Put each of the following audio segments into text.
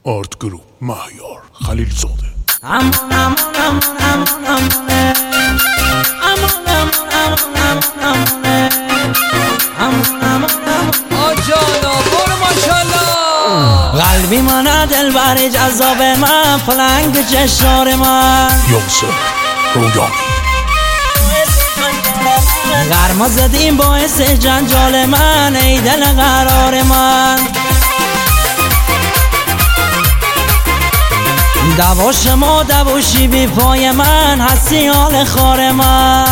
آرت گروپ مهیار خلیل زاده. آجالا برو ماشالله. قلبی من دلبر جذاب من، پلنگ چشار من، یاسر رویانی. گرما زدیم باعث جنجال من، ای دل قرار من. دواش ما دواشی بی پای من، هستی حال خار من.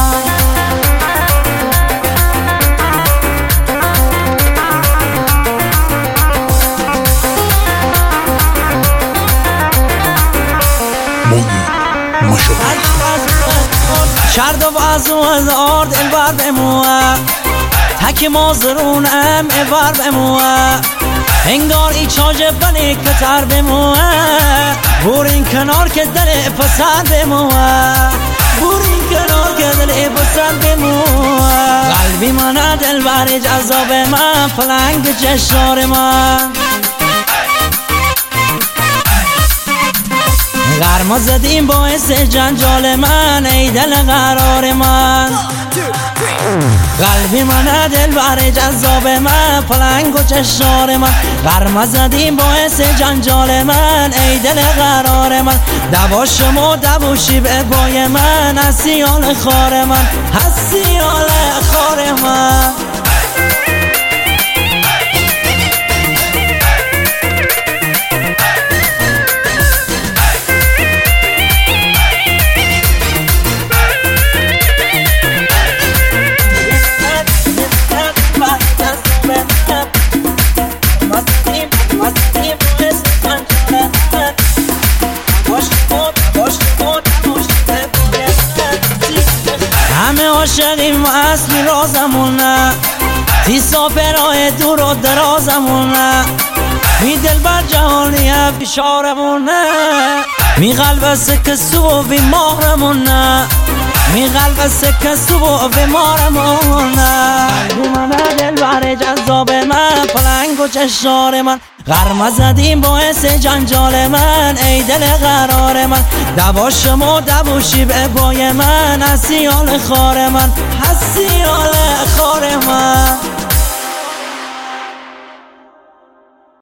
شرد و وزو از آرد البر بموه، تک مازرونم البر بموه. انگار ای چاجه بلی کتر بموه، بورین کنار که دل پسر بموه، بورین کنار که دل پسر بموه. قلبی من دلبر جذاب من، پلنگ چشار من. گرما زدیم باعث جنجال من، ای دل قرار من. قلبی من دلبر جذاب من، پلنگ و چشار من. گرما زدیم باعث جنجال من، ای دل قرار من. دواش ما دواشی به پای من، هستی حال خار من، هستی حال خار من. همه عاشقیم و اصلی رازمونه، تی سافرهای دور و درازمونه. می دل بر جهانیه بیشارمونه، می قلب سکه سو و بیمارمونه، می قلب سکه سو و بیمارمونه. قلبی من دل بر جذاب من، پلنگ و چشار من. گرما زدیم باعث جنجال من، ای دل قرار من. دواش ما دواشی به پای من، هستی حال خار من، هستی حال خار من.